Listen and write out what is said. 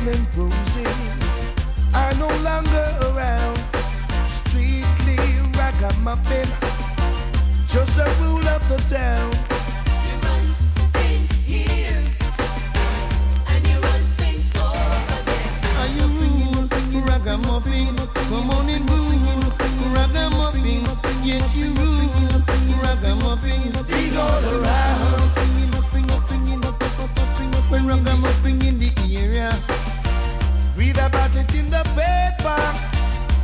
and roses are no longer around. Strictly ragamuffin, just a rule of the town.